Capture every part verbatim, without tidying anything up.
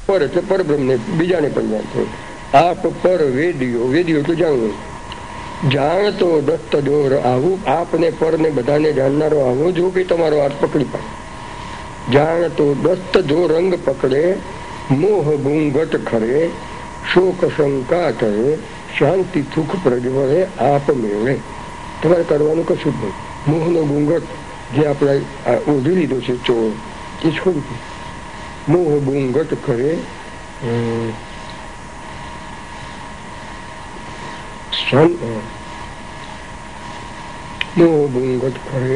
પર એટલે પરબ્રહ્મને બીજાને પણ જાણતો. આપ પર વેદીઓ, વેદીઓ એટલે જાણવું. જાણતો દત્ત જોર આવું, આપને પર ને બધાને જાણનારો આવો જો કે તમારો હાથ પકડી પાડે. જાણતો દત્ત જો રંગ પકડે, મોહ ઘૂંઘટ ખરે, શોક શંકા કરે, શાંતિ સુખ પ્રજવળે આપ મેળે. તમારે કરવાનું કશું જ નહીં. મોહનો ઘૂંઘટ જે આપણે ઓઢી લીધો છે ચોર, એ છોડી દે. મોહ ઘૂંઘટ કરે, મોહ ઘૂંઘટ કરે,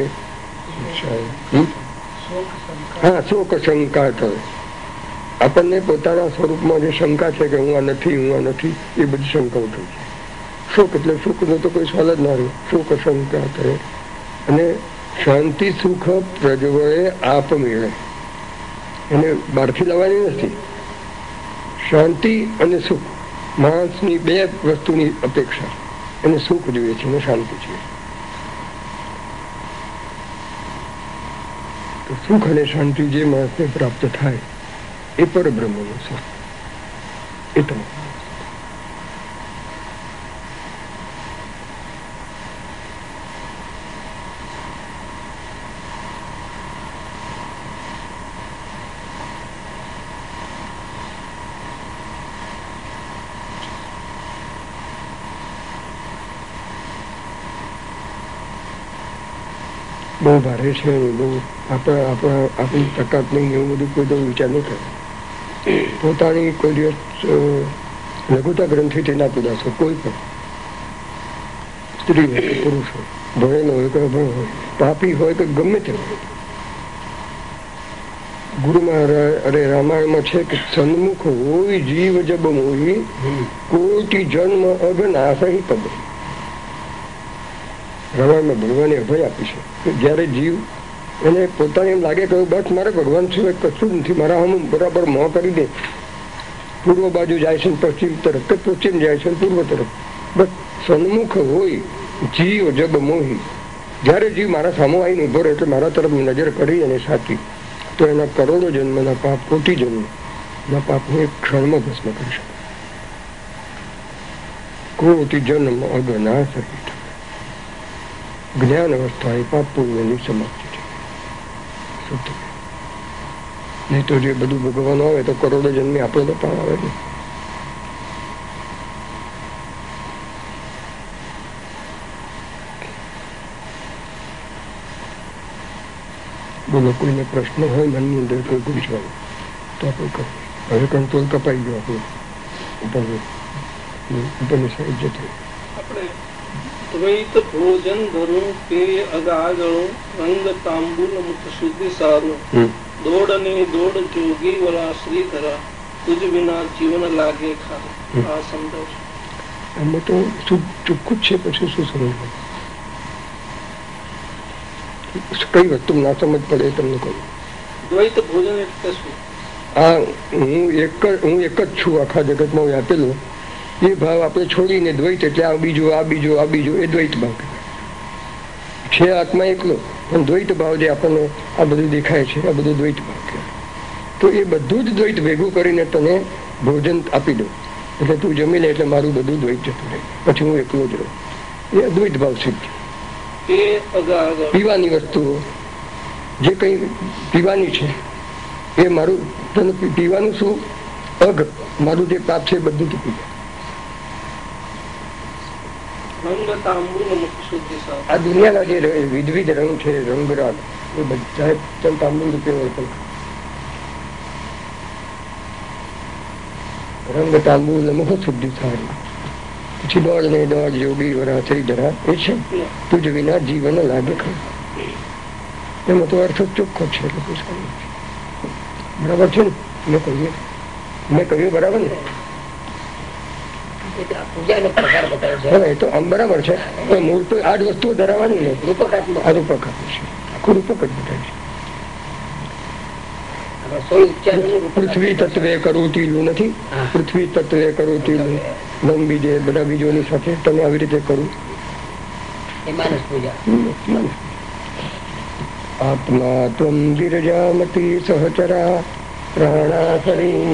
હા શોક શંકા કરે. આપણને પોતાના સ્વરૂપમાં જે શંકા છે કે હું આ નથી, હું આ નથી, એ બધી શંકાઓ થઈ છે. શોક એટલે સુખનો તો કોઈ સવાલ જ ના રહ્યો. શોક શંકા કરે અને શાંતિ સુખ પ્રજવળે આપ મેળે. એને બહારથી લાવવાની નથી. શાંતિ અને સુખ, માણસની બે વસ્તુની અપેક્ષા. એને સુખ જોઈએ છે અને શાંતિ જોઈએ. તો સુખ અને શાંતિ જે માણસને પ્રાપ્ત થાય એ પરબ્રહ્મનું છે. એ તમારું બહુ ભારે છે. બહુ આપણે આપણા આપણી તાકાત નહીં એવું બધું કોઈ તો વિચાર નહીં કરે. પોતાની કોઈ દિવસ લઘુતા ગ્રંથિથી ના પીડાશો. કોઈ પણ સ્ત્રી હોય કે પુરુષ હોય, ભણેલો હોય કે અભણ હોય, પાપી હોય કે ગમે તે હોય. ગુરુમાં અરે રામાયણમાં છે કે સન્મુખ હોય જીવ જબ મોહી, કોટી જન્મ અઘનાશહી પદ. રામાયણમાં ભગવાને અભય આપી છે કે જયારે જીવ એને પોતાને એમ લાગે કે બસ મારે ભગવાન સિવાય કશું જ નથી, મારા હમ બરાબર મોં કરી દે. પૂર્વ બાજુ જાય છે પશ્ચિમ તરફ, કે પશ્ચિમ જાય છે પૂર્વ તરફ. બસ સન્મુખ હોય જીવ જબ મોહી. જયારે જીવ મારા સામો આવીને ઉભો રહે એટલે મારા તરફ નજર કરી અને સાચી, તો એના કરોડો જન્મના પાપ, કોટી જન્મના પાપને એક ક્ષણમાં ભસ્મ કરી શકે. કોટી જન્મ અગના સહિત જ્ઞાન અવસ્થા એ પાપ પુણ્યની સમાપ્તિ છે. શુદ્ધ નહીં તો જે બધું ભગવાન આવે તો કરોડો જન્મે આપણે તો પણ આવે ને. બોલો, કોઈને પ્રશ્ન હોય મનની અંદર કોઈ પૂછવાનું તો આપણે કરીએ. હવે કંટ્રોલ કપાઈ ગયો આપણું ઉપર ઉપરની સાઈડ જતી. દ્વૈત ભોજન ધરું પેય અગાગળું, રંગ તાંબુલ મુખ શુદ્ધિ સારું, દોડ ને દોડ જોગી વરા શ્રીધરા, તુજ વિના જીવન લાગે ખારું. આ સમજાવ છે. આમાં તો ચોખ્ખું જ છે. પછી શું સમજવું? કઈ વસ્તુ ના સમજ પડે તમને કહું. દ્વૈત ભોજન એટલે શું? આ હું એક હું એક જ છું આખા જગતમાં વ્યાપેલો. એ ભાવ આપણે છોડીને દ્વૈત એટલે આ બીજું, આ બીજું, આ બીજું, એ દ્વૈત ભાવ છે. આત્મા એકલો પણ દ્વૈત ભાવ જે આપણને આ બધું દેખાય છે, આ બધું દ્વૈત ભાવ કહેવાય. તો એ બધું જ દ્વૈત ભેગું કરીને તને ભોજન આપી દઉં એટલે તું જમી લે એટલે મારું બધું દ્વૈત જતું રહે. પછી હું એકલો જ રહું. એ અદ્વૈત ભાવ સિદ્ધ. પીવાની વસ્તુઓ જે કઈ પીવાની છે એ મારું તને પીવાનું શું અઘ મારું જે પાપ છે એ બધું તું પી. આ દુનિયાના જે વિધવિધ રંગ છે, રંગરાગ, એ બધા તાંબુ રૂપે વર્તન. રંગ તાંબુ મુખ શુદ્ધિ સારી. પછી દોડ ને દોડ જોગી વરા થઈ ધરા, એ છે તુજ વિના જીવન લાગે ખરું. એમાં તો અર્થ ચોખ્ખો છે. બરાબર છે ને? મેં કહ્યું મેં કહ્યું બરાબર ને? એ તો આમ બરાબર છે. મૂળ તો આ જ વસ્તુઓ ધરાવવાની ને. રૂપક આ રૂપક આપે છે. આખું રૂપક જ બતાવે છે. પૃથ્વી તત્વે કરું તીલું નથી. પૃથ્વી તત્વે કરું તીલું નમ બીજે બધા બીજોની સાથે તમે આવી રીતે કરું. આત્મા ત્વમ વિરજામતી સહચરા પ્રાણા શરીર